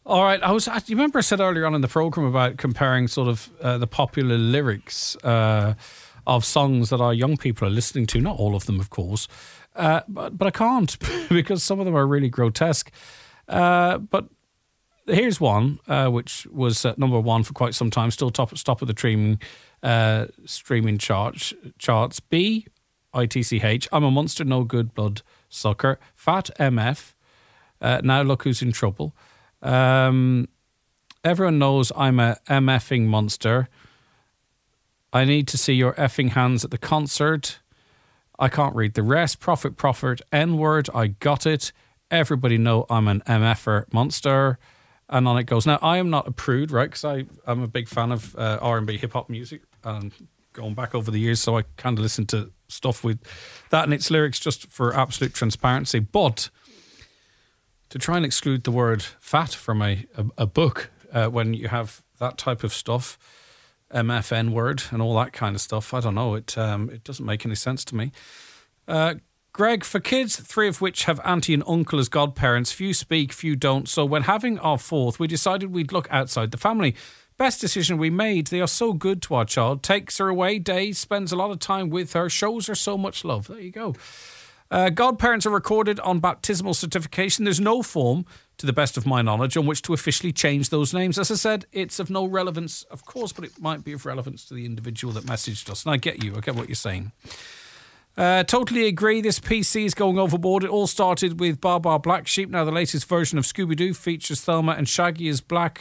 All right. You remember I said earlier on in the programme about comparing sort of the popular lyrics of songs that our young people are listening to. Not all of them, of course. But I can't because some of them are really grotesque. But here's one, which was number one for quite some time, still top of the streaming charts. B-I-T-C-H, I'm a monster, no good blood sucker. Fat MF, now look who's in trouble. Everyone knows I'm a MFing monster. I need to see your effing hands at the concert. I can't read the rest. Profit, N-word, I got it. Everybody know I'm an MFer monster. And on it goes. Now, I am not a prude, right? Because I'm a big fan of R&B hip-hop music. And going back over the years, so I kind of listen to stuff with that and its lyrics just for absolute transparency. But to try and exclude the word fat from a book when you have that type of stuff, MFN word and all that kind of stuff, I don't know, it doesn't make any sense to me. Greg, for kids, 3 of which have auntie and uncle as godparents, few speak, few don't, so when having our 4th, we decided we'd look outside the family. Best decision we made. They are so good to our child. Takes her away days, spends a lot of time with her, shows her so much love. There you go. Godparents are recorded on baptismal certification. There's no form, to the best of my knowledge, on which to officially change those names. As I said, it's of no relevance, of course, but it might be of relevance to the individual that messaged us. And I get you. I get what you're saying. Totally agree. This PC is going overboard. It all started with Bar Bar Black Sheep. Now the latest version of Scooby-Doo features Thelma and Shaggy as black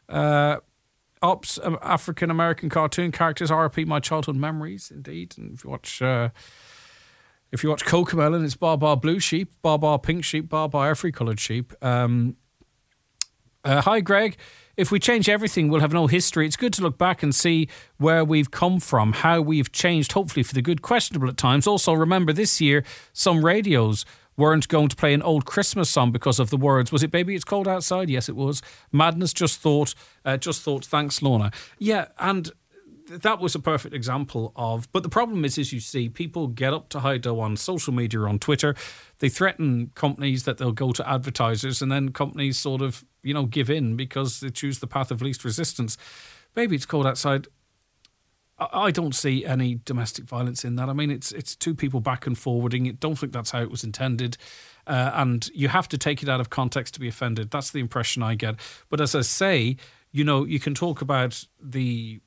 ops African-American cartoon characters. RP my childhood memories, indeed. And if you watch Cocomelon, it's Bar Bar Blue Sheep, Bar Bar Pink Sheep, Bar Bar every coloured sheep. Hi, Greg. If we change everything, we'll have no history. It's good to look back and see where we've come from, how we've changed, hopefully for the good, questionable at times. Also, remember this year, some radios weren't going to play an old Christmas song because of the words. Was it Baby It's Cold Outside? Yes, it was. Madness just thought, thanks, Lorna. Yeah, and that was a perfect example of... But the problem is you see, people get up to Heido on social media or on Twitter. They threaten companies that they'll go to advertisers, and then companies sort of, give in because they choose the path of least resistance. Baby It's Cold Outside... I don't see any domestic violence in that. I mean, it's 2 people back and forwarding. I don't think that's how it was intended. And you have to take it out of context to be offended. That's the impression I get. But as I say, you can talk about we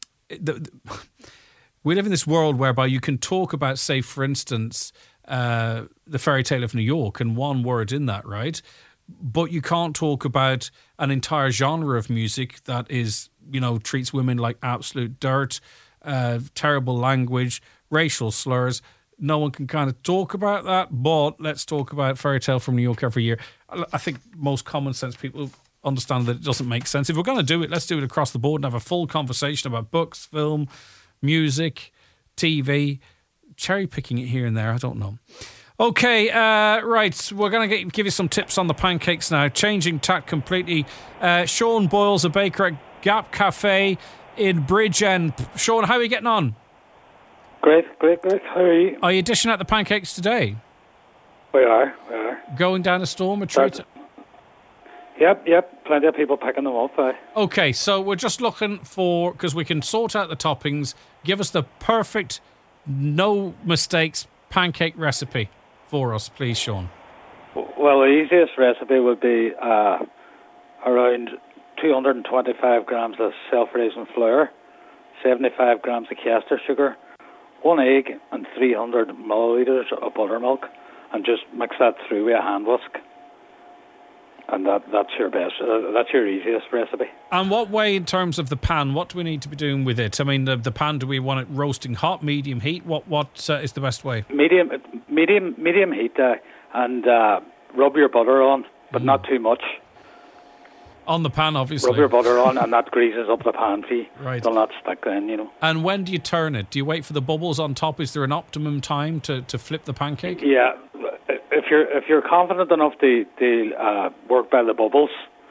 live in this world whereby you can talk about, say, for instance, the Fairy Tale of New York and one word in that, right? But you can't talk about an entire genre of music that is... treats women like absolute dirt, terrible language, racial slurs. No one can kind of talk about that, but let's talk about Fairy Tale from New York every year. I think most common sense people understand that it doesn't make sense. If we're going to do it, let's do it across the board and have a full conversation about books, film, music, TV, cherry picking it here and there. I don't know. Okay, right, we're going to give you some tips on the pancakes now. Changing tack completely. Sean Boyle's a baker at Gap Cafe in Bridgend. Sean, how are you getting on? Great. How are you? Are you dishing out the pancakes today? We are. Going down a storm, a treat? Yep. Plenty of people picking them up. Okay, so we're just looking for, because we can sort out the toppings, give us the perfect, no mistakes pancake recipe for us, please, Sean. Well, the easiest recipe would be around 225 grams of self-raising flour, 75 grams of caster sugar, 1 egg and 300 millilitres of buttermilk, and just mix that through with a hand whisk. And that's your best. That's your easiest recipe. And what way, in terms of the pan, what do we need to be doing with it? I mean, the pan, do we want it roasting hot, medium heat? What is the best way? Medium heat, and rub your butter on, but not too much. On the pan, obviously. Rub your butter on, and that greases up the pan for you. Right. It'll not stick then, And when do you turn it? Do you wait for the bubbles on top? Is there an optimum time to flip the pancake? Yeah. If you're confident enough to work by the bubbles,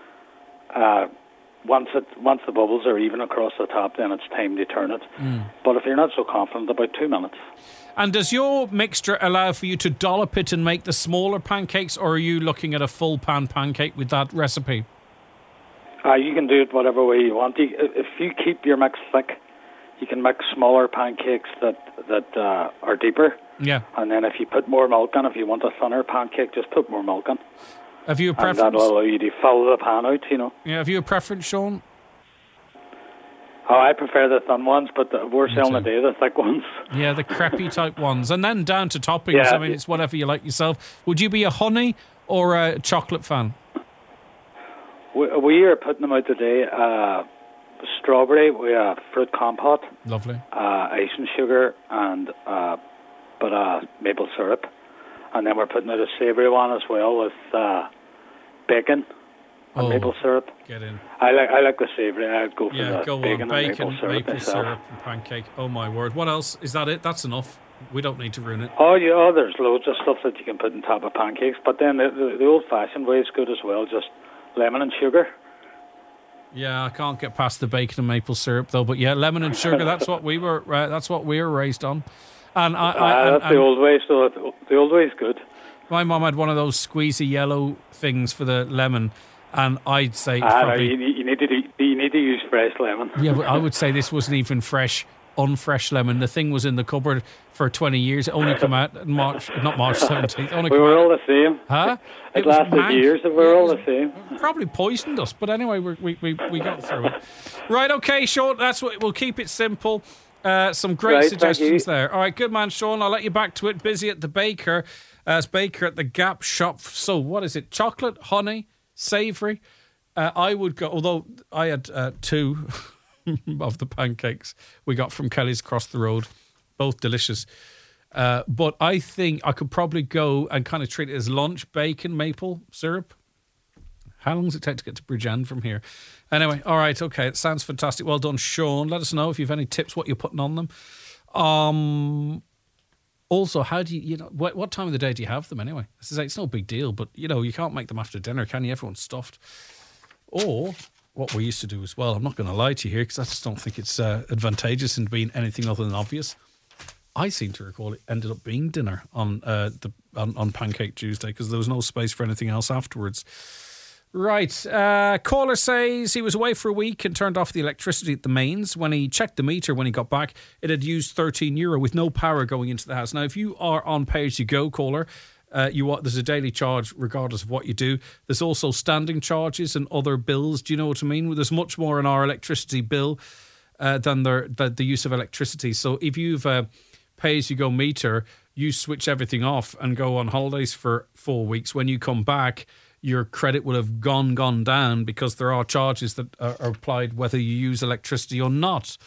once the bubbles are even across the top, then it's time to turn it. But if you're not so confident, about 2 minutes. And does your mixture allow for you to dollop it and make the smaller pancakes, or are you looking at a full pan pancake with that recipe? You can do it whatever way you want. If you keep your mix thick, you can make smaller pancakes that are deeper. Yeah. And then if you put more milk in, if you want a thinner pancake, just put more milk in. Have you a preference? And that'll allow you to fill the pan out, you know. Yeah. Have you a preference, Sean? Oh, I prefer the thin ones, but we're selling today the thick ones. Yeah, the crepey type ones. And then down to toppings. Yeah. I mean, it's whatever you like yourself. Would you be a honey or a chocolate fan? We are putting them out today. Strawberry, we have fruit compote. Lovely. Icing sugar and maple syrup. And then we're putting out a savoury one as well with bacon and maple syrup. Get in. I like the savoury. I'd go for the bacon and maple syrup and pancake. Oh my word! What else? Is that it? That's enough. We don't need to ruin it. Oh yeah, there's loads of stuff that you can put on top of pancakes. But then the old-fashioned way is good as well. Just lemon and sugar. Yeah, I can't get past the bacon and maple syrup though. But yeah, lemon and sugar. That's what we were. That's what we were raised on. And that's the old way. So the old way is good. My mum had one of those squeezy yellow things for the lemon, and I'd say probably, you need to use fresh lemon. Yeah, but I would say this wasn't even fresh, unfresh lemon. The thing was in the cupboard for 20 years. It only came out in March 17th. We were all the same. Huh? It lasted years. We were all the same. Probably poisoned us, but anyway, we got through it. Right, okay, Sean. That's what we'll keep it simple. Some great suggestions there. All right, good man, Sean. I'll let you back to it. Busy at the baker. As baker at the Gap shop. So what is it? Chocolate, honey, savoury. I would go, although I had two of the pancakes we got from Kelly's across the road. Both delicious. But I think I could probably go and kind of treat it as lunch, bacon, maple syrup. How long does it take to get to Bridgend from here? Anyway, all right, okay. It sounds fantastic. Well done, Sean. Let us know if you have any tips, what you're putting on them. Also, how do you know, what time of the day do you have them anyway? It's no big deal, but, you can't make them after dinner, can you? Everyone's stuffed. Or what we used to do as well, I'm not going to lie to you here because I just don't think it's advantageous in being anything other than obvious. I seem to recall it ended up being dinner on Pancake Tuesday because there was no space for anything else afterwards. Right. Caller says he was away for a week and turned off the electricity at the mains. When he checked the meter when he got back, it had used €13 with no power going into the house. Now, if you are on pay-as-you-go, caller, there's a daily charge regardless of what you do. There's also standing charges and other bills. Do you know what I mean? There's much more in our electricity bill than the use of electricity. So if you've a pay-as-you-go meter, you switch everything off and go on holidays for 4 weeks. When you come back, your credit will have gone down because there are charges that are applied whether you use electricity or not.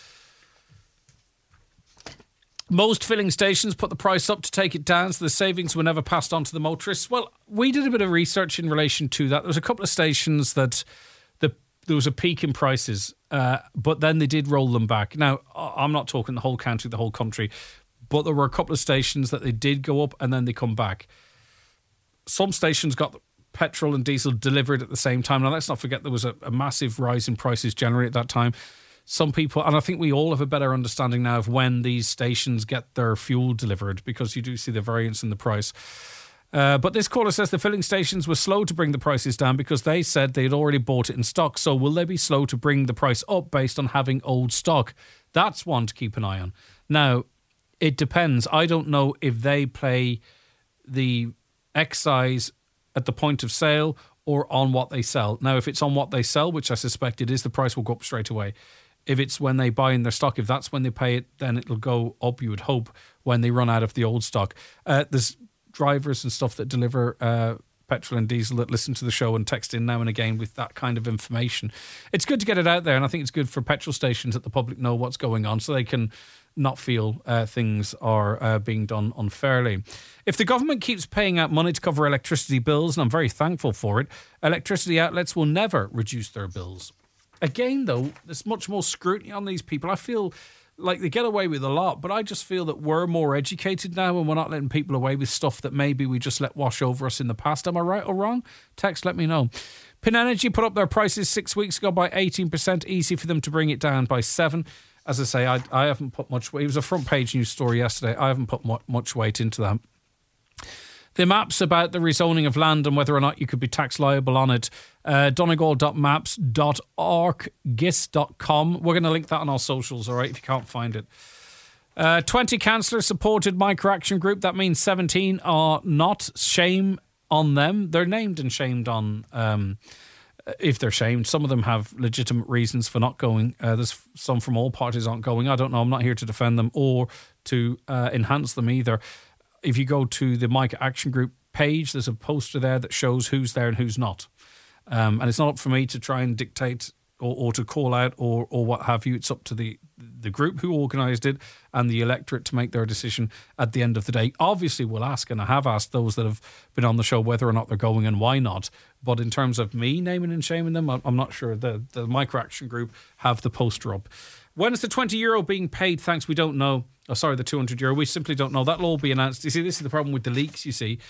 Most filling stations put the price up to take it down, so the savings were never passed on to the motorists. Well, we did a bit of research in relation to that. There was a couple of stations that there was a peak in prices, but then they did roll them back. Now, I'm not talking the whole county, the whole country, but there were a couple of stations that they did go up and then they come back. Some stations got petrol and diesel delivered at the same time. Now, let's not forget there was a massive rise in prices generally at that time. Some people, and I think we all have a better understanding now of when these stations get their fuel delivered because you do see the variance in the price. But this caller says the filling stations were slow to bring the prices down because they said they'd already bought it in stock. So will they be slow to bring the price up based on having old stock? That's one to keep an eye on. Now, it depends. I don't know if they play the excise at the point of sale or on what they sell. Now, if it's on what they sell, which I suspect it is, the price will go up straight away. If it's when they buy in their stock, if that's when they pay it, then it'll go up, you would hope, when they run out of the old stock. There's drivers and stuff that deliver petrol and diesel that listen to the show and text in now and again with that kind of information. It's good to get it out there, and I think it's good for petrol stations that the public know what's going on so they can not feel things are being done unfairly. If the government keeps paying out money to cover electricity bills, and I'm very thankful for it, electricity outlets will never reduce their bills. Again, though, there's much more scrutiny on these people. I feel like they get away with a lot, but I just feel that we're more educated now and we're not letting people away with stuff that maybe we just let wash over us in the past. Am I right or wrong? Text, let me know. Pin Energy put up their prices 6 weeks ago by 18%. Easy for them to bring it down by 7%. As I say, I haven't put much weight. It was a front page news story yesterday. I haven't put much weight into that. the maps about the rezoning of land and whether or not you could be tax liable on it. Donegal.maps.org.gis.com. We're going to link that on our socials, all right, if you can't find it. 20 councillors supported micro-action group. That means 17 are not. Shame on them. They're named and shamed on... if they're shamed. Some of them have legitimate reasons for not going. There's some from all parties aren't going. I don't know. I'm not here to defend them or to enhance them either. If you go to the Micro Action Group page, there's a poster there that shows who's there and who's not. And it's not up for me to try and dictate or to call out or what have you. It's up to the group who organised it and the electorate to make their decision at the end of the day. Obviously, we'll ask, and I have asked those that have been on the show whether or not they're going and why not. But in terms of me naming and shaming them, I'm not sure. The Micro Action Group have the poster up. When is the €20 being paid? Thanks, we don't know. Oh, sorry, the €200. We simply don't know. That'll all be announced. You see, this is the problem with the leaks, you see.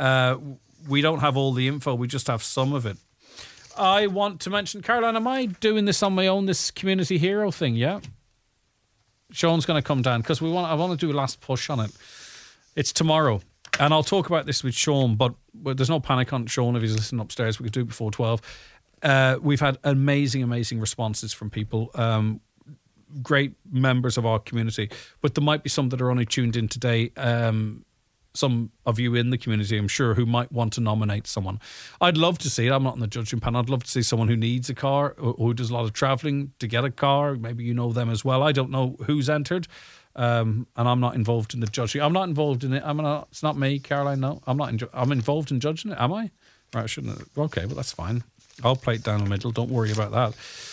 We don't have all the info. We just have some of it. I want to mention, Caroline, am I doing this on my own, this community hero thing, yeah? Sean's going to come down because I want to do a last push on it. It's tomorrow. And I'll talk about this with Sean, but there's no panic on Sean if he's listening upstairs. We could do it before 12. We've had amazing responses from people, great members of our community, but there might be some that are only tuned in today. Some of you in the community, I'm sure, who might want to nominate someone. I'd love to see it. I'm not in the judging panel. I'd love to see someone who needs a car or who does a lot of travelling to get a car. Maybe you know them as well. I don't know who's entered, and I'm not involved in the judging. I'm not involved in it. It's not me, Caroline. No, I'm not. I'm involved in judging it. Am I? Right, I shouldn't. Okay, well that's fine. I'll play it down the middle. Don't worry about that.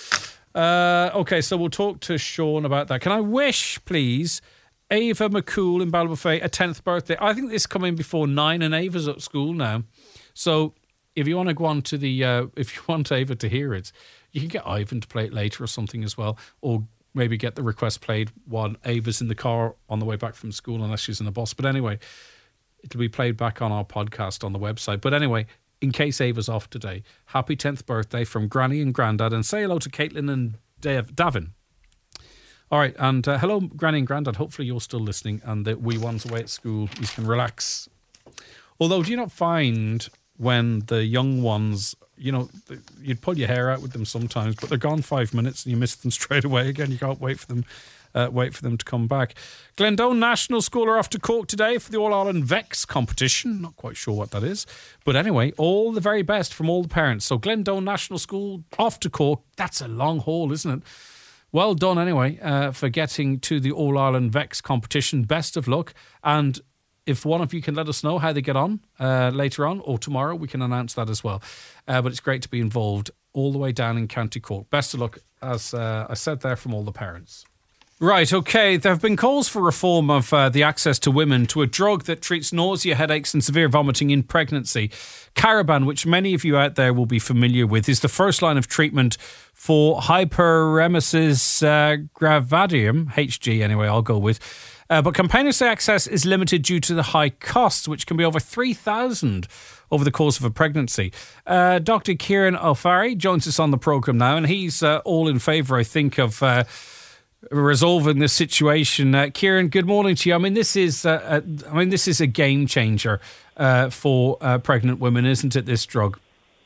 Okay, so we'll talk to Sean about that. Can I wish, please, Ava McCool in Ballybofey a 10th birthday? I think this is coming before 9 and Ava's at school now. So if you want to go on to if you want Ava to hear it, you can get Ivan to play it later or something as well. Or maybe get the request played while Ava's in the car on the way back from school, unless she's in the bus. But anyway, it'll be played back on our podcast on the website. But anyway, in case Ava's off today, happy 10th birthday from Granny and Grandad, and say hello to Caitlin and Davin. All right, and hello, Granny and Grandad. Hopefully you're still listening and the wee ones away at school, you can relax. Although, do you not find when the young ones, you'd pull your hair out with them sometimes, but they're gone 5 minutes and you miss them straight away again. You can't wait for them to come back. Glendone National School are off to Cork today for the All-Ireland VEX competition. Not quite sure what that is. But anyway, all the very best from all the parents. So Glendone National School off to Cork. That's a long haul, isn't it? Well done anyway for getting to the All-Ireland VEX competition. Best of luck. And if one of you can let us know how they get on later on or tomorrow, we can announce that as well. But it's great to be involved all the way down in County Cork. Best of luck, as I said there, from all the parents. Right, okay. There have been calls for reform of the access to women to a drug that treats nausea, headaches and severe vomiting in pregnancy. Caraban, which many of you out there will be familiar with, is the first line of treatment for hyperemesis gravidarum, HG anyway, I'll go with. But campaigners say access is limited due to the high costs, which can be over $3,000 over the course of a pregnancy. Dr. Kieran O'Farry joins us on the programme now, and he's all in favour, I think, of resolving this situation. Kieran, good morning to you. I mean, this is a game changer for pregnant women, isn't it? This drug.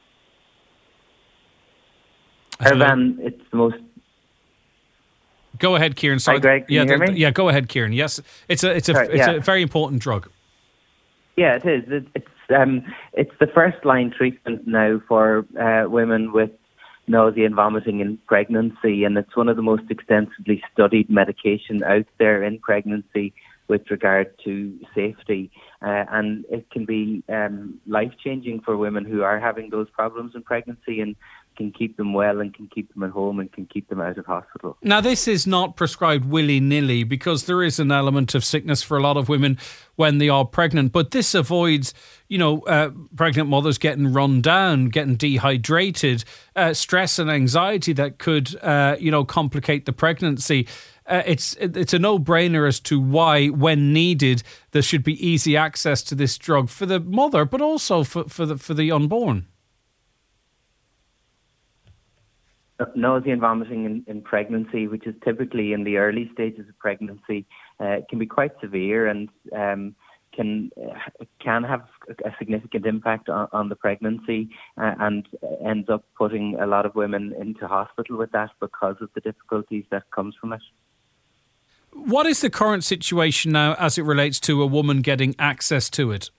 Evan, it's the most. Go ahead, Kieran. Sorry. Hi, Greg. Can you hear me? Yeah, go ahead, Kieran. Yes, it's a very important drug. Yeah, it is. It's the first line treatment now for women with nausea and vomiting in pregnancy, and it's one of the most extensively studied medication out there in pregnancy with regard to safety, and it can be life-changing for women who are having those problems in pregnancy, and can keep them well and can keep them at home and can keep them out of hospital. Now, this is not prescribed willy-nilly because there is an element of sickness for a lot of women when they are pregnant, but this avoids, pregnant mothers getting run down, getting dehydrated, stress and anxiety that could, complicate the pregnancy. It's a no-brainer as to why, when needed, there should be easy access to this drug for the mother, but also for the unborn. Nausea and vomiting in pregnancy, which is typically in the early stages of pregnancy, can be quite severe and can can have a significant impact on the pregnancy, and ends up putting a lot of women into hospital with that because of the difficulties that comes from it. What is the current situation now as it relates to a woman getting access to it?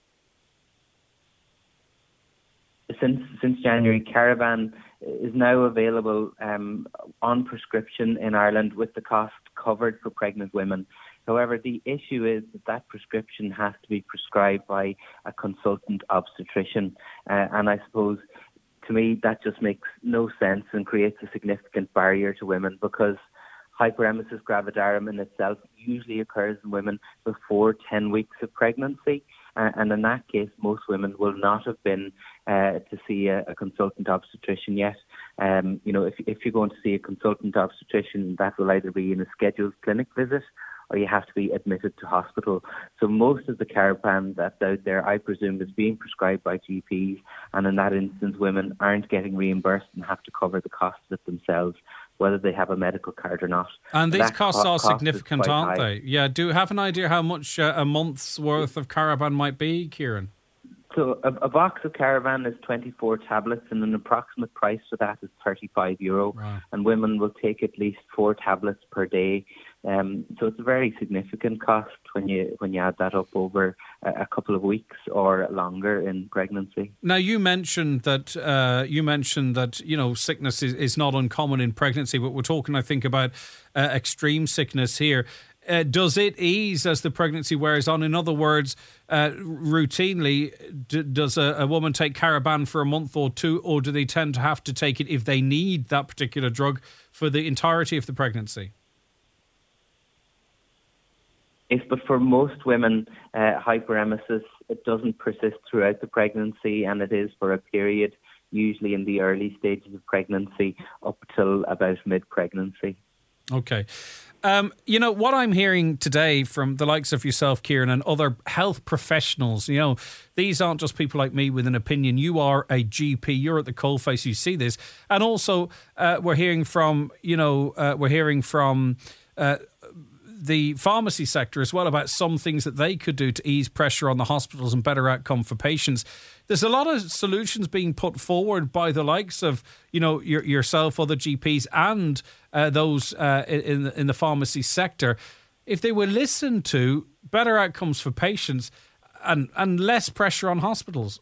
Since January, Caravan is now available on prescription in Ireland with the cost covered for pregnant women. However, the issue is that prescription has to be prescribed by a consultant obstetrician. And I suppose, to me, that just makes no sense and creates a significant barrier to women, because hyperemesis gravidarum in itself usually occurs in women before 10 weeks of pregnancy. And in that case, most women will not have been to see a consultant obstetrician yet. If you're going to see a consultant obstetrician, that will either be in a scheduled clinic visit or you have to be admitted to hospital. So most of the Caravan that's out there, I presume, is being prescribed by GPs, and in that instance, women aren't getting reimbursed and have to cover the cost of it themselves, whether they have a medical card or not. And these costs are significant, aren't they? Yeah. Do you have an idea how much a month's worth of Caravan might be, Kieran? So a box of Caravan is 24 tablets, and an approximate price for that is €35. Right. And women will take at least 4 tablets per day. So it's a very significant cost when you add that up over a couple of weeks or longer in pregnancy. Now, you mentioned that sickness is not uncommon in pregnancy, but we're talking, I think, about extreme sickness here. Does it ease as the pregnancy wears on? In other words, routinely, does a woman take Caravan for a month or two, or do they tend to have to take it if they need that particular drug for the entirety of the pregnancy? Yes, but for most women, hyperemesis, it doesn't persist throughout the pregnancy, and it is for a period, usually in the early stages of pregnancy, up till about mid-pregnancy. Okay. What I'm hearing today from the likes of yourself, Kieran, and other health professionals, these aren't just people like me with an opinion. You are a GP. You're at the coalface. You see this. And also, we're hearing from the pharmacy sector as well about some things that they could do to ease pressure on the hospitals and better outcome for patients. There's a lot of solutions being put forward by the likes of, yourself, other GPs, and those in the pharmacy sector. If they were listened to, better outcomes for patients and less pressure on hospitals.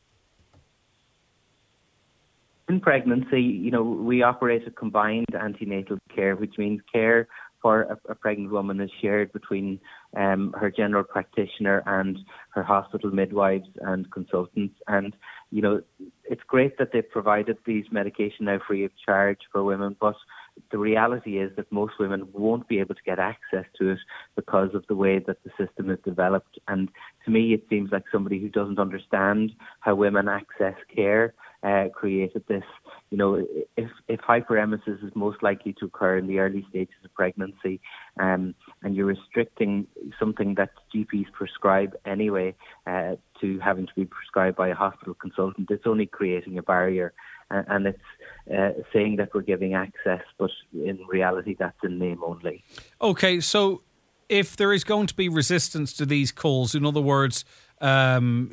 In pregnancy, we operate a combined antenatal care, which means care for a pregnant woman is shared between her general practitioner and her hospital midwives and consultants. And, it's great that they've provided these medication now free of charge for women, but the reality is that most women won't be able to get access to it because of the way that the system is developed. And to me, it seems like somebody who doesn't understand how women access care created this. If hyperemesis is most likely to occur in the early stages of pregnancy, and you're restricting something that GPs prescribe anyway to having to be prescribed by a hospital consultant, it's only creating a barrier. And it's saying that we're giving access, but in reality, that's in name only. Okay, so if there is going to be resistance to these calls, in other words, that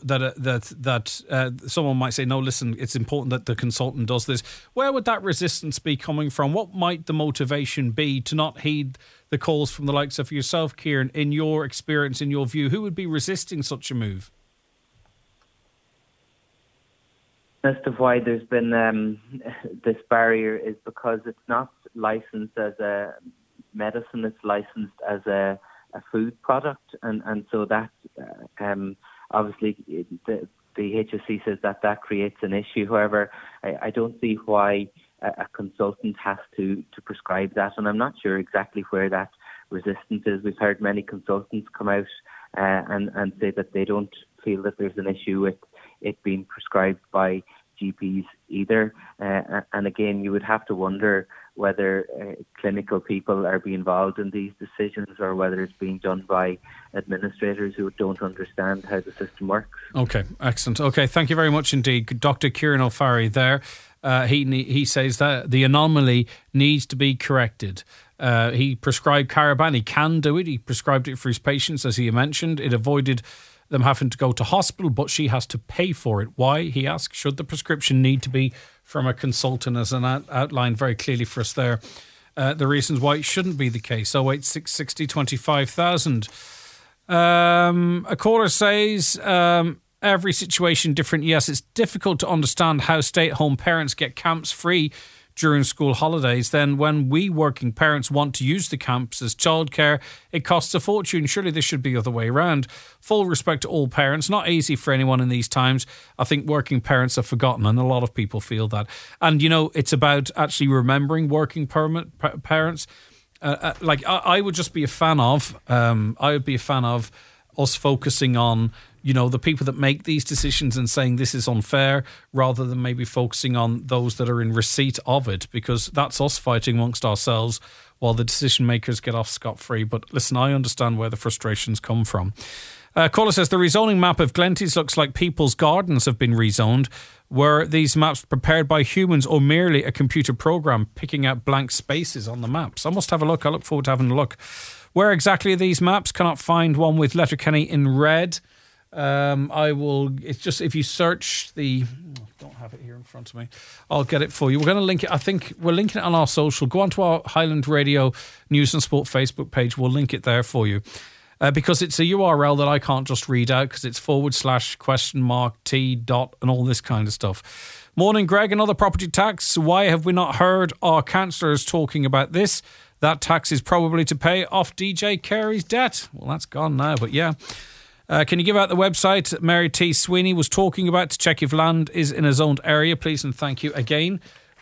someone might say, no, listen, it's important that the consultant does this. Where would that resistance be coming from? What might the motivation be to not heed the calls from the likes of yourself, Kieran? In your experience, in your view, who would be resisting such a move? As to why there's been this barrier is because it's not licensed as a medicine, it's licensed as a food product, and so that obviously the HSE says that creates an issue. However, I don't see why a consultant has to prescribe that, and I'm not sure exactly where that resistance is. We've heard many consultants come out and say that they don't feel that there's an issue with it being prescribed by GPs either. And again, you would have to wonder whether clinical people are being involved in these decisions or whether it's being done by administrators who don't understand how the system works. Okay, excellent. Okay, thank you very much indeed. Dr. Kieran O'Farry there. He says that the anomaly needs to be corrected. He prescribed Caravan. He can do it. He prescribed it for his patients, as he mentioned. It avoided them having to go to hospital, but she has to pay for it. Why, he asked, should the prescription need to be from a consultant, as an outlined very clearly for us there, the reasons why it shouldn't be the case. 086 60 25,000. A caller says, every situation different. Yes, it's difficult to understand how stay-at-home parents get camps free during school holidays. Then when we working parents want to use the camps as childcare, it costs a fortune. Surely this should be the other way around. Full respect to all parents. Not easy for anyone in these times. I think working parents are forgotten, and a lot of people feel that. And, it's about actually remembering working parents. I would just be a fan of, us focusing on, the people that make these decisions and saying this is unfair, rather than maybe focusing on those that are in receipt of it, because that's us fighting amongst ourselves while the decision makers get off scot-free. But listen, I understand where the frustrations come from. Caller says, the rezoning map of Glenties looks like people's gardens have been rezoned. Were these maps prepared by humans or merely a computer program picking out blank spaces on the maps? I must have a look. I look forward to having a look. Where exactly are these maps? Cannot find one with Letterkenny in red. It's just, if you search I don't have it here in front of me. I'll get it for you. We're going to link it. I think we're linking it on our social. Go onto our Highland Radio News and Sport Facebook page. We'll link it there for you. Because it's a URL that I can't just read out, because it's / ?T. and all this kind of stuff. Morning, Greg. Another property tax. Why have we not heard our councillors talking about this? That tax is probably to pay off DJ Carey's debt. Well, that's gone now, but yeah. Can you give out the website Mary T. Sweeney was talking about to check if land is in a zoned area, please? And thank you again.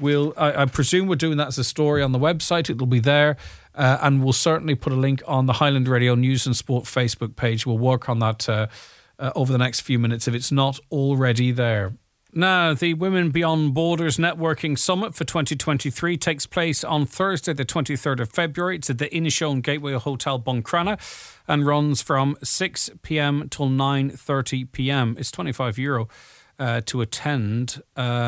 I presume we're doing that as a story on the website. It'll be there. And we'll certainly put a link on the Highland Radio News and Sport Facebook page. We'll work on that over the next few minutes if it's not already there. Now, the Women Beyond Borders Networking Summit for 2023 takes place on Thursday, the 23rd of February. It's at the Inishowen Gateway Hotel, Buncrana, and runs from 6 p.m. till 9:30 p.m. It's €25 to attend.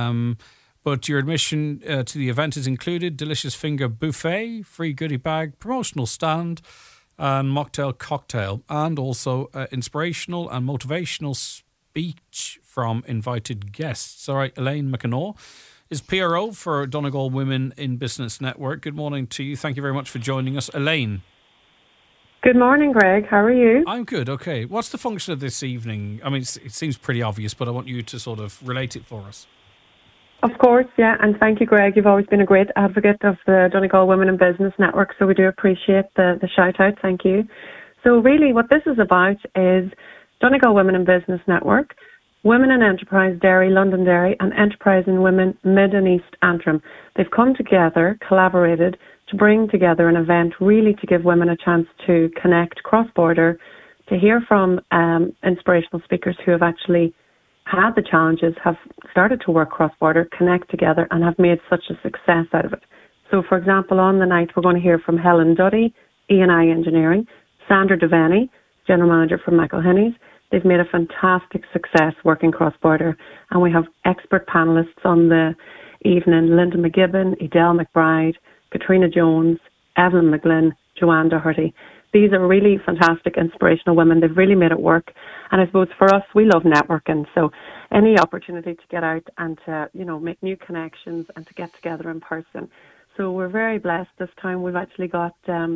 But your admission to the event is included: delicious finger buffet, free goodie bag, promotional stand, and mocktail cocktail, and also inspirational and motivational speech from invited guests. All right, Elaine McEnroe is PRO for Donegal Women in Business Network. Good morning to you. Thank you very much for joining us. Elaine. Good morning, Greg. How are you? I'm good, okay. What's the function of this evening? I mean, it seems pretty obvious, but I want you to sort of relate it for us. Of course, yeah, and thank you, Greg. You've always been a great advocate of the Donegal Women in Business Network, so we do appreciate the shout-out. Thank you. So really what this is about is Donegal Women in Business Network, Women in Enterprise Derry, Londonderry, and Enterprise in Women Mid and East Antrim. They've come together, collaborated to bring together an event really to give women a chance to connect cross-border, to hear from inspirational speakers who have actually had the challenges, have started to work cross-border, connect together, and have made such a success out of it. So, for example, on the night, we're going to hear from Helen Duddy, E&I Engineering, Sandra Devaney, General Manager for McElhinney's. They've made a fantastic success working cross-border, and we have expert panellists on the evening: Linda McGibbon, Edel McBride, Katrina Jones, Evelyn McGlynn, Joanne Doherty. These are really fantastic, inspirational women. They've really made it work. And I suppose for us, we love networking. So any opportunity to get out and to, make new connections and to get together in person. So we're very blessed this time. We've actually got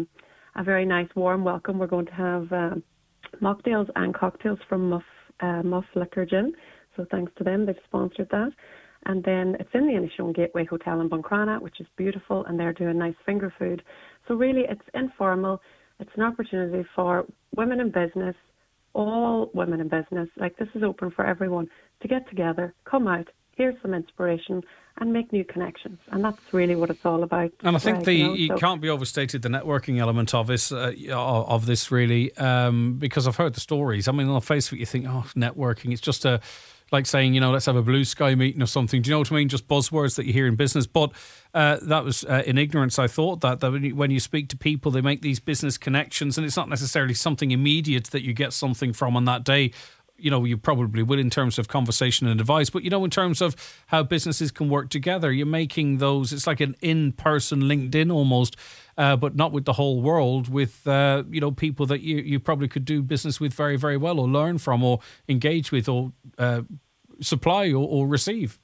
a very nice warm welcome. We're going to have mocktails and cocktails from Muff Liquor Gin. So thanks to them, they've sponsored that. And then it's in the Inishowen Gateway Hotel in Buncrana, which is beautiful, and they're doing nice finger food. So really, it's informal. It's an opportunity for women in business, all women in business. Like, this is open for everyone to get together, come out, hear some inspiration, and make new connections. And that's really what it's all about. And I think it can't be overstated, the networking element of this really, because I've heard the stories. I mean, on Facebook, you think, networking, it's just like saying, let's have a blue sky meeting or something. Do you know what I mean? Just buzzwords that you hear in business. But that was in ignorance. I thought that when you speak to people, they make these business connections, and it's not necessarily something immediate that you get something from on that day. you probably will in terms of conversation and advice, but, in terms of how businesses can work together, you're making those, it's like an in-person LinkedIn almost, but not with the whole world, with, people that you probably could do business with very, very well, or learn from, or engage with, or supply or receive.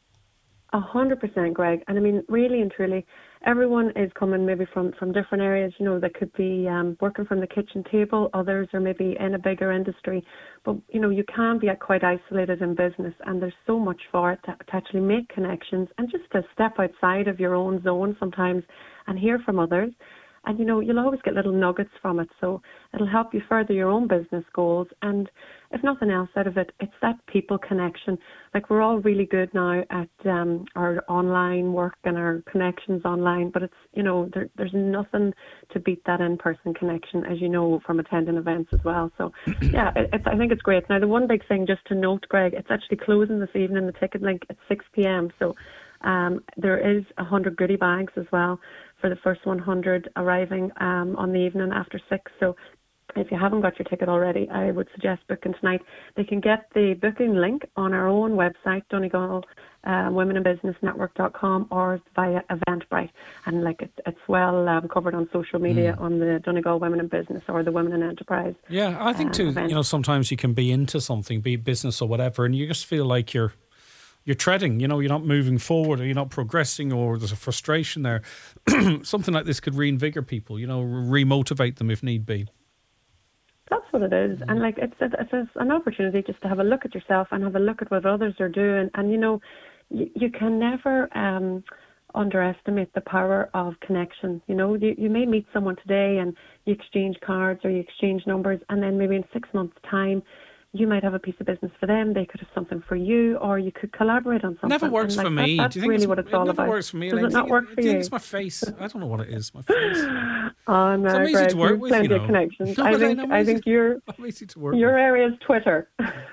100%, Greg. And I mean, really and truly, everyone is coming maybe from different areas. That could be working from the kitchen table. Others are maybe in a bigger industry. But, you can be quite isolated in business, and there's so much for it to actually make connections and just to step outside of your own zone sometimes and hear from others. And, you'll always get little nuggets from it. So it'll help you further your own business goals. And if nothing else out of it, it's that people connection. Like, we're all really good now at our online work and our connections online. But it's, there's nothing to beat that in-person connection, as you know, from attending events as well. So, yeah, I think it's great. Now, the one big thing just to note, Greg, it's actually closing this evening, the ticket link at 6 p.m. So there is 100 goodie bags as well for the first 100 arriving on the evening after 6. So if you haven't got your ticket already, I would suggest booking tonight. They can get the booking link on our own website, Donegal womeninbusinessnetwork.com, or via Eventbrite. And it's well covered on social media on the Donegal Women in Business or the Women in Enterprise. Yeah, I think too, event. Sometimes you can be into something, be it business or whatever, and you just feel like you're treading, you're not moving forward, or you're not progressing, or there's a frustration there. Something like this could reinvigorate people, remotivate them if need be. That's what it is. And it's an opportunity just to have a look at yourself and have a look at what others are doing. And, you can never underestimate the power of connection. You may meet someone today and you exchange cards or you exchange numbers, and then maybe in 6 months' time, you might have a piece of business for them. They could have something for you, or you could collaborate on something. Never works for me. That's really what it's all about. It never works for me. Does it not work for you? I think it's my face. I don't know what it is. My face. Oh no, I'm easy Greg, to work with. Plenty of connections. I think your area is Twitter.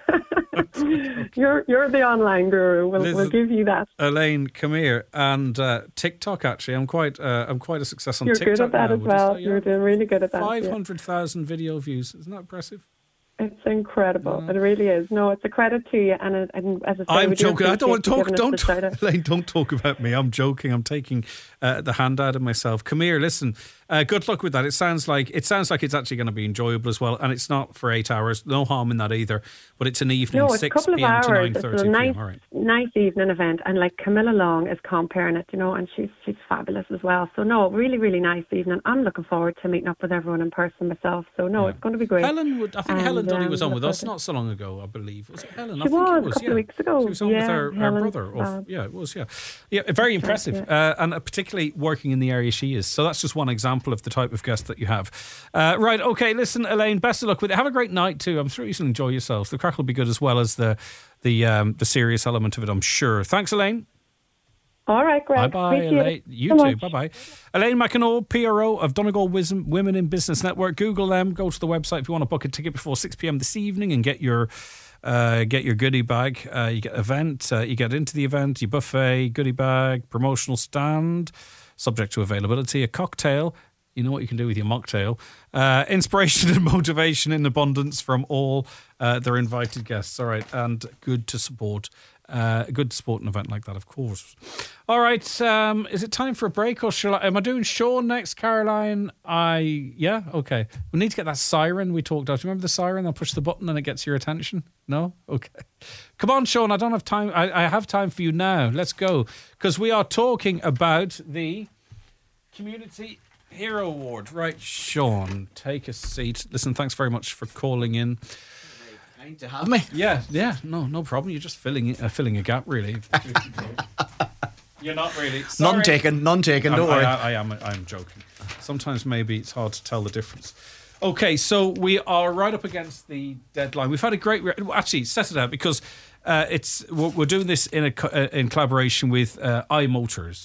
You're the online guru. We'll give you that. Elaine, come here. And TikTok, actually, I'm quite a success on TikTok. You're good at that now, as well. You're doing really good at that. 500,000 video views. Isn't that impressive? It's incredible. It really is. No, it's a credit to you. And as I say, I'm joking. I don't want to talk. Elaine, don't talk about me. I'm joking. I'm taking the hand out of myself. Come here. Listen. Good luck with that. It sounds like it's actually going to be enjoyable as well, and it's not for 8 hours. No harm in that either. But it's an evening, 6 p.m. to 9:30 p.m. All right. Nice evening event, and Camilla Long is comparing it, and she's fabulous as well. So no, really, really nice evening. I'm looking forward to meeting up with everyone in person myself. So no, it's going to be great. Helen Dunny was on with us not so long ago, I believe. Was it Helen? She was a couple of weeks ago. She was on with her brother. It was. Yeah, very impressive, and particularly working in the area she is. So that's just one example of the type of guest that you have. Right, okay, listen, Elaine, best of luck with it. Have a great night too. I'm sure you'll enjoy yourselves. The crack will be good, as well as the serious element of it, I'm sure. Thanks, Elaine. All right, Greg. Bye-bye, Elaine. You too. Bye-bye. Elaine McEnroe, PRO of Donegal Women in Business Network. Google them. Go to the website if you want to book a ticket before 6 p.m. this evening and get your goodie bag. You get event. You get into the event. Your buffet, goodie bag, promotional stand, subject to availability, a cocktail. You know what you can do with your mocktail. Inspiration and motivation in abundance from all their invited guests. All right, and good to support an event like that, of course. All right, is it time for a break, or am I doing Sean next, Caroline? Yeah, okay. We need to get that siren we talked about. Do you remember the siren? I'll push the button and it gets your attention. No? Okay. Come on, Sean, I don't have time. I have time for you now. Let's go. Because we are talking about the Community Hero Award. Right, Sean, take a seat. Listen, thanks very much for calling in. Kind to have me. Yeah, no problem. You're just filling a gap, really. You're not really. Sorry. None taken. Don't worry. I'm joking. Sometimes maybe it's hard to tell the difference. Okay, so we are right up against the deadline. We've had a great. Actually, set it out because we're doing this in collaboration with iMotors.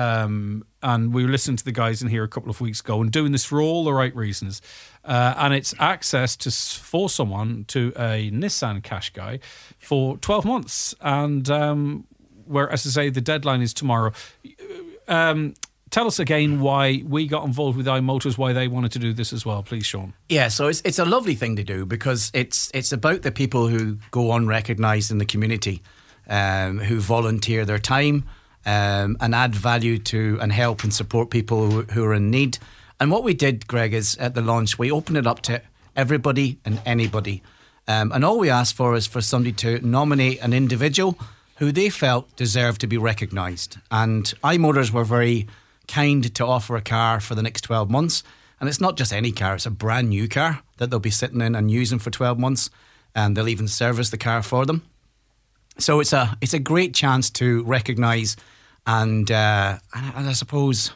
And we were listening to the guys in here a couple of weeks ago and doing this for all the right reasons. And it's access for someone to a Nissan Qashqai for 12 10 where, as I say, the deadline is tomorrow. Tell tell us again why we got involved with iMotors, why they wanted to do this as well, please, Sean. Yeah, so it's a lovely thing to do because it's about the people who go unrecognised in the community, who volunteer their time and add value to and help and support people who are in need. And what we did, Greg, is at the launch, we opened it up to everybody and anybody. And all we asked for is for somebody to nominate an individual who they felt deserved to be recognised. And iMotors were very kind to offer a car for the next 12 months. And it's not just any car, it's a brand new car that they'll be sitting in and using for 12 months. And they'll even service the car for them. So it's a great chance to recognise and I suppose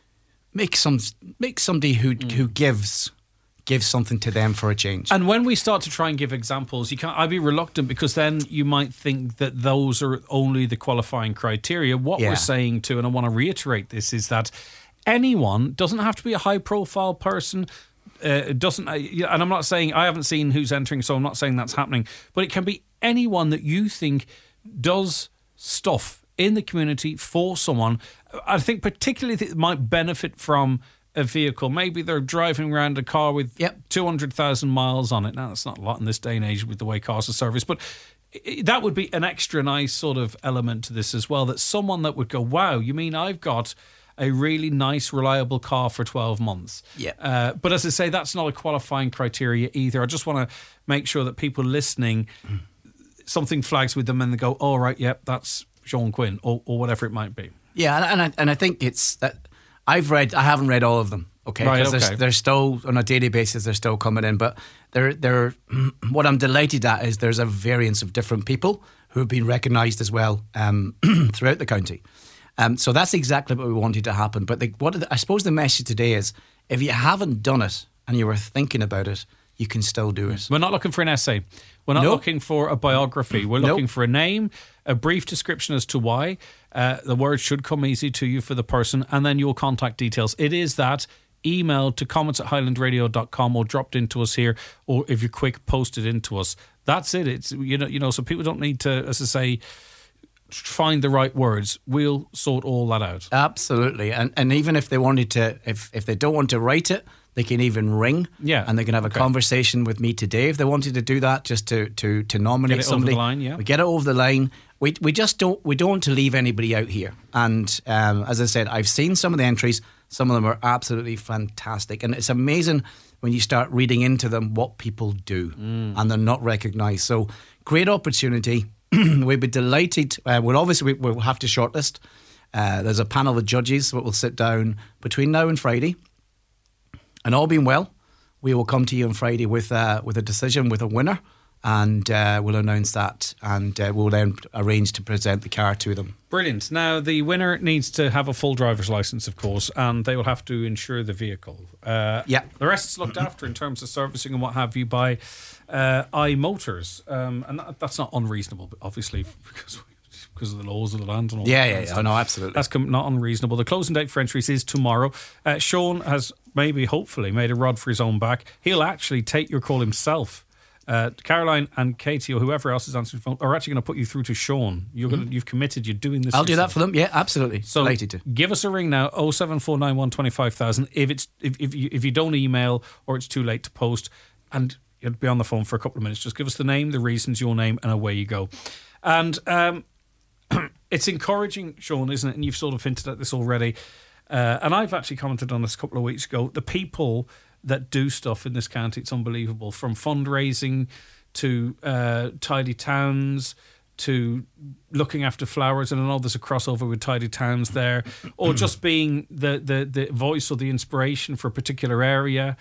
make somebody who gives something to them for a change. And when we start to try and give examples, I'd be reluctant because then you might think that those are only the qualifying criteria. What we're saying to, and I want to reiterate this, is that anyone doesn't have to be a high profile person. And I'm not saying, I haven't seen who's entering, so I'm not saying that's happening, but it can be anyone that you think does stuff in the community for someone. I think particularly that might benefit from a vehicle. Maybe they're driving around a car with 200,000 miles on it. Now, that's not a lot in this day and age with the way cars are serviced, but that would be an extra nice sort of element to this as well, that someone that would go, wow, you mean I've got a really nice, reliable car for 12 months. Yeah. But as I say, that's not a qualifying criteria either. I just want to make sure that people listening, something flags with them and they go, all right, yep, that's Sean Quinn or whatever it might be. Yeah, and I think it's that I haven't read all of them, okay? Right, because they're still, on a daily basis, they're still coming in. But they're what I'm delighted at is there's a variance of different people who have been recognised as well throughout the county. So that's exactly what we wanted to happen. But I suppose the message today is, if you haven't done it and you were thinking about it, you can still do it. We're not looking for an essay. We're not looking for a biography. We're looking for a name, a brief description as to why. The words should come easy to you for the person, and then your contact details. It is that email to comments@highlandradio.com or dropped into us here, or if you're quick, post it into us. That's it. It's so people don't need to, as I say, find the right words. We'll sort all that out. Absolutely. And even if they wanted to, if they don't want to write it, they can even ring, and they can have a conversation with me today if they wanted to do that, just to nominate somebody. Over the line, we get it over the line. We don't want to leave anybody out here. And as I said, I've seen some of the entries. Some of them are absolutely fantastic, and it's amazing when you start reading into them what people do, and they're not recognised. So great opportunity. We'd be delighted. We'll have to shortlist. There's a panel of judges that will sit down between now and Friday. And all being well, we will come to you on Friday with a decision, with a winner, and we'll announce that, and we'll then arrange to present the car to them. Brilliant. Now, the winner needs to have a full driver's licence, of course, and they will have to insure the vehicle. The rest is looked after in terms of servicing and what have you by iMotors. And that's not unreasonable, but obviously, because of the laws of the land and all that. Oh, no, absolutely. That's not unreasonable. The closing date for entries is tomorrow. Sean has hopefully made a rod for his own back. He'll actually take your call himself. Caroline and Katie or whoever else is answering the phone are actually going to put you through to Sean. You've committed. You're doing this. I'll do that for them. Yeah, absolutely. So delighted to. Give us a ring now. 07491 25,000. If you don't email or it's too late to post, and you'll be on the phone for a couple of minutes. Just give us the name, the reasons, your name, and away you go. And it's encouraging, Sean, isn't it? And you've sort of hinted at this already. And I've actually commented on this a couple of weeks ago. The people that do stuff in this county, it's unbelievable. From fundraising to Tidy Towns to looking after flowers. And I know there's a crossover with Tidy Towns there. Or just being the voice or the inspiration for a particular area.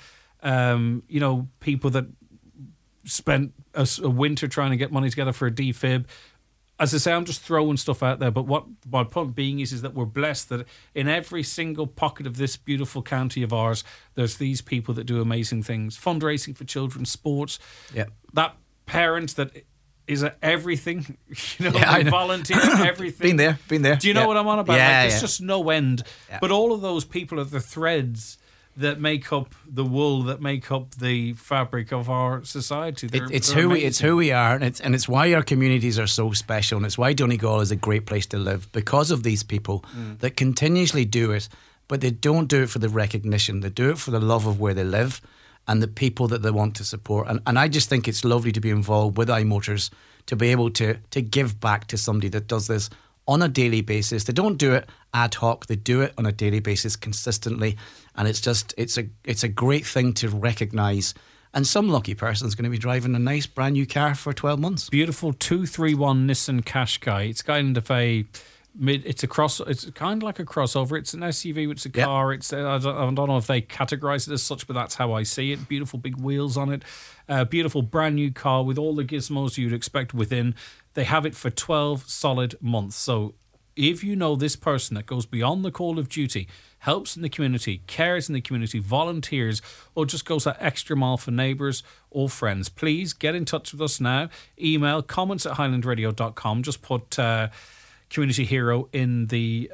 People that spent a winter trying to get money together for a defib. As I say, I'm just throwing stuff out there, but what my point being is that we're blessed that in every single pocket of this beautiful county of ours, there's these people that do amazing things. Fundraising for children, sports. Yeah. That parent that is at everything, volunteer at everything. Been there. Do you know what I'm on about? Yeah, there's just no end. Yeah. But all of those people are the threads that make up the wool, that make up the fabric of our society. It's who we are, and it's why our communities are so special, and it's why Donegal is a great place to live, because of these people that continuously do it but they don't do it for the recognition. They do it for the love of where they live and the people that they want to support. And I just think it's lovely to be involved with iMotors, to be able to give back to somebody that does this on a daily basis. They don't do it ad hoc. They do it on a daily basis consistently. And it's a great thing to recognise. And some lucky person is going to be driving a nice brand new car for 12 months. Beautiful 231 Nissan Qashqai. It's kind of it's kind of like a crossover. It's an SUV, it's a car. It's I don't know if they categorise it as such, but that's how I see it. Beautiful big wheels on it. Beautiful brand new car with all the gizmos you'd expect within. They have it for 12 solid months. So if you know this person that goes beyond the call of duty, helps in the community, cares in the community, volunteers, or just goes that extra mile for neighbours or friends, please get in touch with us now. Email comments@highlandradio.com. Just put community hero in the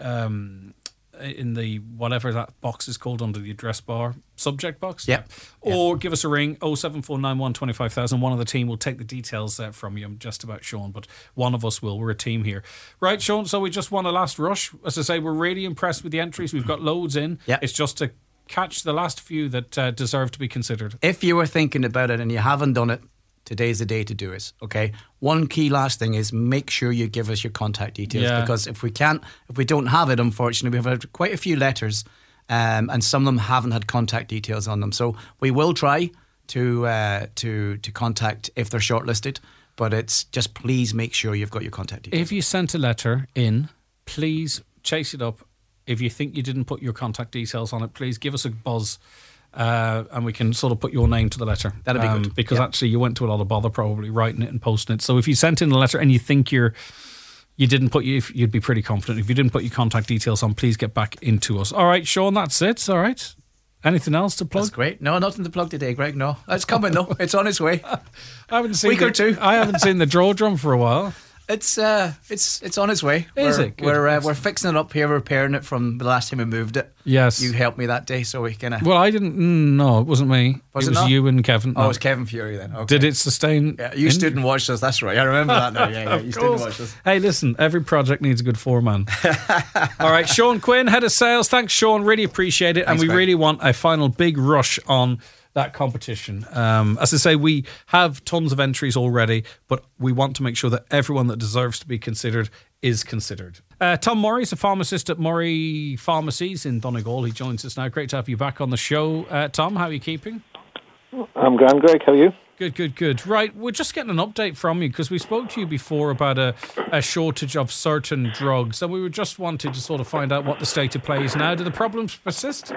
whatever that box is called under the address bar, subject box. Yeah. Or give us a ring, 07491 25000. One of the team will take the details from you. I'm just about Sean, but one of us will. We're a team here. Right, Sean, so we just won a last rush. As I say, we're really impressed with the entries. We've got loads in. Yeah. It's just to catch the last few that deserve to be considered. If you were thinking about it and you haven't done it, today's the day to do it, okay? One key last thing is make sure you give us your contact details, because if we don't have it, unfortunately, we've had quite a few letters and some of them haven't had contact details on them. So we will try to contact if they're shortlisted, but it's just please make sure you've got your contact details. If you sent a letter in, please chase it up. If you think you didn't put your contact details on it, please give us a buzz. And we can sort of put your name to the letter. That'd be good. Because actually you went to a lot of bother probably writing it and posting it. So if you sent in a letter and you think you didn't put you'd be pretty confident. If you didn't put your contact details on, please get back into us. All right, Sean, that's it. All right. Anything else to plug? That's great. No, nothing to plug today, Greg. No, it's coming though. It's on its way. I haven't seen or two. I haven't seen the draw drum for a while. It's on its way. Is it? Good. We're fixing it up here, repairing it from the last time we moved it. Yes. You helped me that day, so we kind of... Well, I didn't... No, it wasn't me. Was it was not? you and Kevin. Oh, No. it was Kevin Fury then. Okay. Did it sustain... Yeah, you stood and watched us, that's right. I remember that now. Yeah, you stood and watched us. Hey, listen, every project needs a good foreman. All right, Sean Quinn, Head of Sales. Thanks, Sean. Really appreciate it. Thanks, and we mate. really want a final big rush on that competition. As I say, we have tons of entries already, but we want to make sure that everyone that deserves to be considered is considered. Tom Murray is a pharmacist at Murray Pharmacies in Donegal. He joins us now. Great to have you back on the show. Tom, how are you keeping? I'm grand, Greg. How are you? Good. Right, we're just getting an update from you because we spoke to you before about a shortage of certain drugs, and we were just wanted to sort of find out what the state of play is now. Do the problems persist?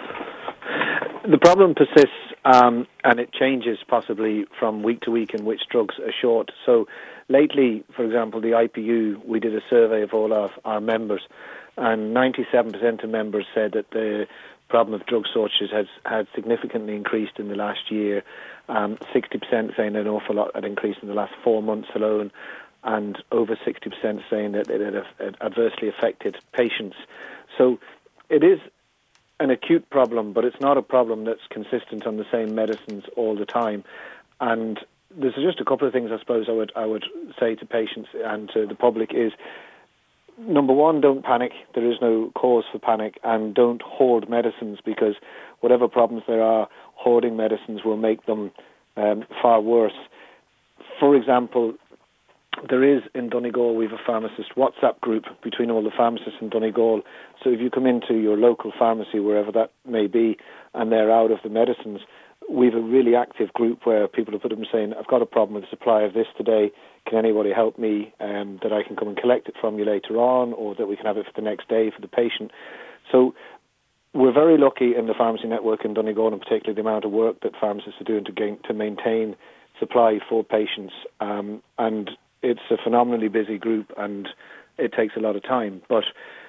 The problem persists, and it changes possibly from week to week in which drugs are short. So lately, for example, the IPU, we did a survey of all of our members, and 97% of members said that the problem of drug shortages had significantly increased in the last year. 60% saying an awful lot had increased in the last 4 months alone, and over 60% saying that it had adversely affected patients. So it is an acute problem, but it's not a problem that's consistent on the same medicines all the time. And there's just a couple of things I suppose I would say to patients and to the public is, number one, don't panic. There is no cause for panic, and don't hoard medicines, because whatever problems there are, hoarding medicines will make them far worse. For example, there is in Donegal, we have a pharmacist WhatsApp group between all the pharmacists in Donegal. So if you come into your local pharmacy, wherever that may be, and they're out of the medicines, we have a really active group where people have put them saying, I've got a problem with the supply of this today. Can anybody help me that I can come and collect it from you later on, or that we can have it for the next day for the patient? So we're very lucky in the pharmacy network in Donegal, and particularly the amount of work that pharmacists are doing to maintain supply for patients. And it's a phenomenally busy group, and it takes a lot of time. But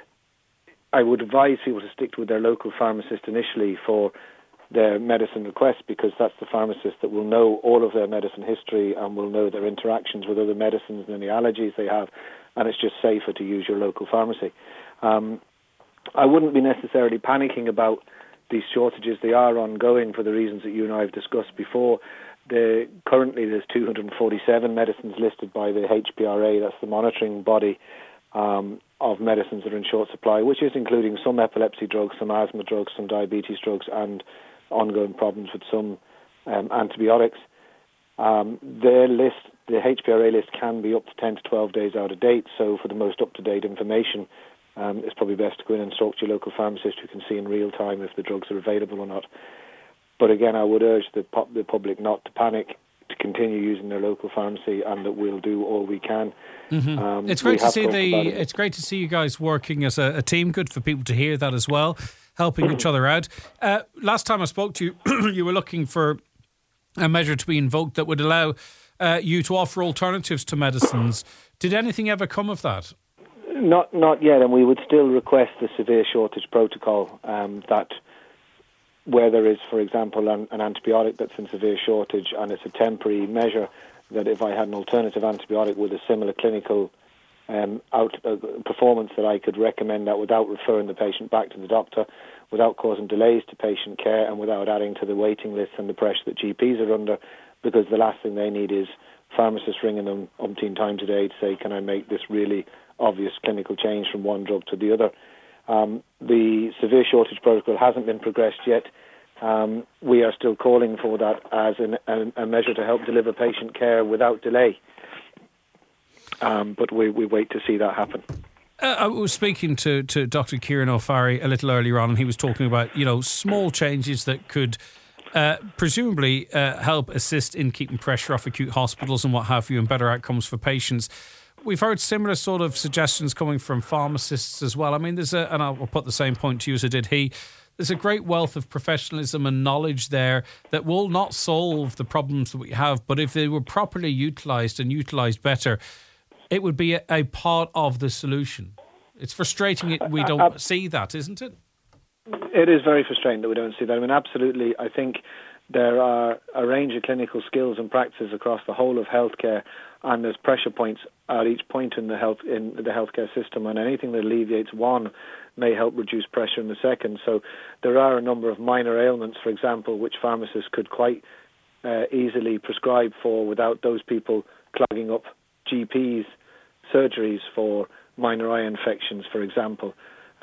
I would advise people to stick with their local pharmacist initially for their medicine requests, because that's the pharmacist that will know all of their medicine history and will know their interactions with other medicines and any allergies they have, and it's just safer to use your local pharmacy. I wouldn't be necessarily panicking about these shortages. They are ongoing for the reasons that you and I have discussed before. Currently there's 247 medicines listed by the HPRA, that's the monitoring body, on of medicines that are in short supply, which is including some epilepsy drugs, some asthma drugs, some diabetes drugs, and ongoing problems with some antibiotics. Their list, the HPRA list, can be up to 10 to 12 days out of date, so for the most up-to-date information, it's probably best to go in and talk to your local pharmacist who can see in real time if the drugs are available or not. But again, I would urge the public not to panic, to continue using their local pharmacy, and that we'll do all we can. Mm-hmm. It's great to see it's great to see you guys working as a team. Good for people to hear that as well, helping each other out. Last time I spoke to you, you were looking for a measure to be invoked that would allow you to offer alternatives to medicines. Did anything ever come of that? Not yet, and we would still request the severe shortage protocol, that where there is, for example, an antibiotic that's in severe shortage and it's a temporary measure, that if I had an alternative antibiotic with a similar clinical performance, that I could recommend that without referring the patient back to the doctor, without causing delays to patient care, and without adding to the waiting list and the pressure that GPs are under, because the last thing they need is pharmacists ringing them umpteen times a day to say, can I make this really obvious clinical change from one drug to the other. The severe shortage protocol hasn't been progressed yet. We are still calling for that as a measure to help deliver patient care without delay. But we wait to see that happen. I was speaking to Dr. Kieran O'Farry a little earlier on, and he was talking about, small changes that could presumably help assist in keeping pressure off acute hospitals and what have you, and better outcomes for patients. We've heard similar sort of suggestions coming from pharmacists as well. I mean, and I'll put the same point to you as I did he, there's a great wealth of professionalism and knowledge there that will not solve the problems that we have, but if they were properly utilised and utilised better, it would be a part of the solution. It's frustrating we don't see that, isn't it? It is very frustrating that we don't see that. I mean, absolutely. I think there are a range of clinical skills and practices across the whole of healthcare, and there's pressure points at each point in the healthcare system, and anything that alleviates one may help reduce pressure in the second. So there are a number of minor ailments, for example, which pharmacists could quite easily prescribe for without those people clogging up GPs' surgeries for minor eye infections, for example,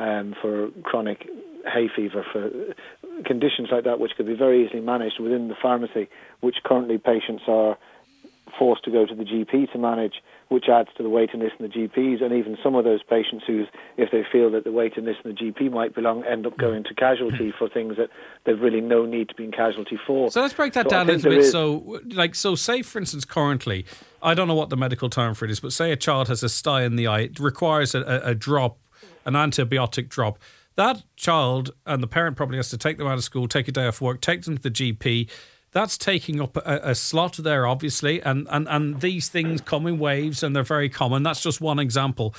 for chronic hay fever, for conditions like that, which could be very easily managed within the pharmacy, which currently patients are forced to go to the GP to manage, which adds to the waiting list in the GPs, and even some of those patients who, if they feel that the waiting list in the GP might belong, end up going to casualty for things that they've really no need to be in casualty for. So let's break that down a little bit. So say, for instance, currently, I don't know what the medical term for it is, but say a child has a sty in the eye, it requires a drop, an antibiotic drop. That child and the parent probably has to take them out of school, take a day off work, take them to the GP. That's taking up a slot there, obviously, and these things come in waves and they're very common. That's just one example.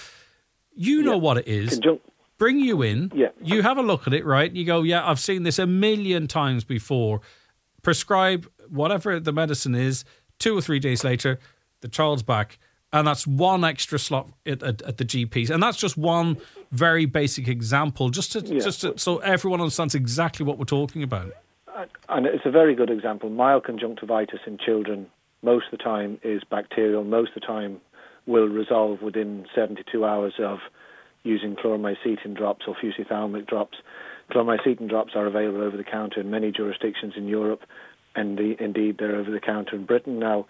You know what it is. Bring you in. Yeah. You have a look at it, right? You go, yeah, I've seen this a million times before. Prescribe whatever the medicine is. 2 or 3 days later, the child's back. And that's one extra slot at the GPs. And that's just one very basic example, just to so everyone understands exactly what we're talking about. And it's a very good example. Mild conjunctivitis in children, most of the time, is bacterial. Most of the time will resolve within 72 hours of using chloromycetin drops or fusiophthalmic drops. Chloromycetin drops are available over the counter in many jurisdictions in Europe, and indeed they're over the counter in Britain now.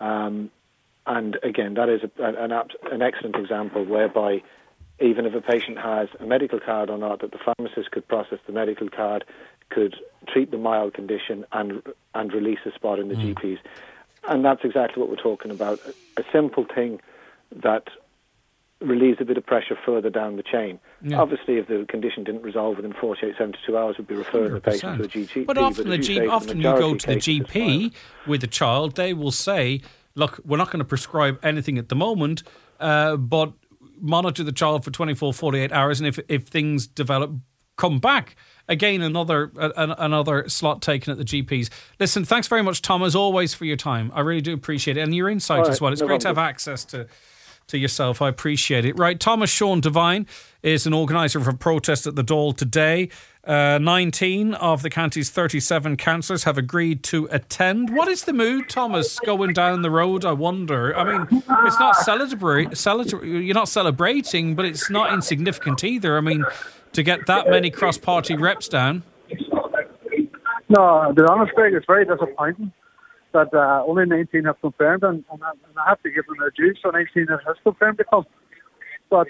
And again, that is an excellent example whereby even if a patient has a medical card or not, that the pharmacist could process the medical card, could treat the mild condition and release a spot in the GPs. And that's exactly what we're talking about. A simple thing that relieves a bit of pressure further down the chain. Yeah. Obviously, if the condition didn't resolve within 48, 72 hours, we'd be referring 100%. The patient to a GP. But often you go to the GP with a child, they will say, look, we're not going to prescribe anything at the moment, but monitor the child for 24, 48 hours, and if things develop, come back. Again, another slot taken at the GPs. Listen, thanks very much, Tom, as always, for your time. I really do appreciate it. And your insight as well. It's great to have access to to yourself. I appreciate it. Right, Thomas Sean Devine is an organiser of a protest at the Dáil today. 19 of the county's 37 councillors have agreed to attend. What is the mood, Thomas, going down the road, I wonder? I mean, it's not you're not celebrating, but it's not insignificant either. I mean, to get that many cross-party reps down. No, to be honest, Greg, it's very disappointing that only 19 have confirmed, and I have to give them their due, so 19 has confirmed to come. But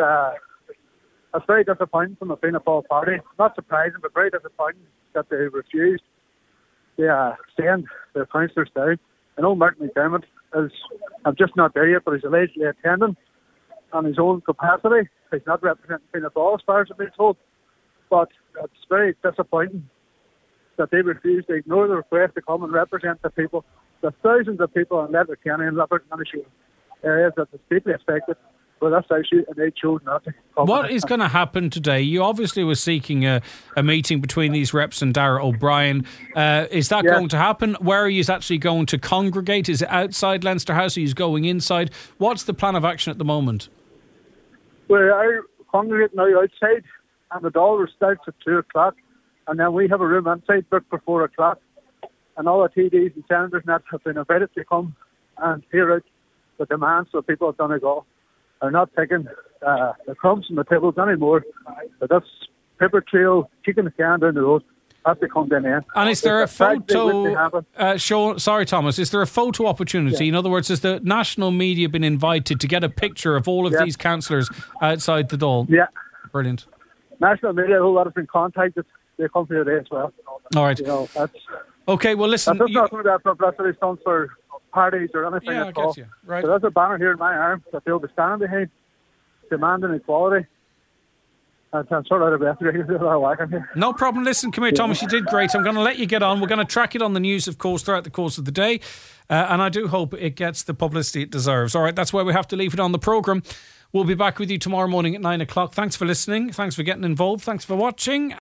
it's very disappointing from the Fianna Fáil party. Not surprising, but very disappointing that they refused to send their councillors down. I know Martin McDermott I'm just not there yet, but he's allegedly attending on his own capacity. He's not representing Fianna Fáil as far as I've been told. But it's very disappointing that they refuse to ignore the request to come and represent the people, the thousands of people in Letterkenny and Liverpool areas that are deeply affected by this issue, and they chose not to come. What is going to happen today? You obviously were seeking a meeting between these reps and Darragh O'Brien. Is that going to happen? Where are you actually going to congregate? Is it outside Leinster House? Are you going inside? What's the plan of action at the moment? We are congregating now outside, and the Dáil starts at 2 o'clock. And then we have a room inside booked for 4 o'clock. And all the TDs and senators and that have been invited to come and hear out the demands of people of Donegal. Are not taking the crumbs from the tables anymore. But this paper trail, kicking the can down the road, has to come to an end. And is there a photo... sorry, Thomas. Is there a photo opportunity? Yeah. In other words, has the national media been invited to get a picture of all of these councillors outside the Dáil? Yeah. Brilliant. National media, a whole lot has been contacted. They come here today as well. All right. Okay, well, listen... That's not something that publicity done for parties or anything at all. You. Right. So there's a banner here in my arm that they'll be standing behind, demanding equality. And I'm sort of out of breath. Here. No problem. Listen, come here, Thomas. You did great. I'm going to let you get on. We're going to track it on the news, of course, throughout the course of the day. And I do hope it gets the publicity it deserves. All right, that's where we have to leave it on the programme. We'll be back with you tomorrow morning at 9 o'clock. Thanks for listening. Thanks for getting involved. Thanks for watching.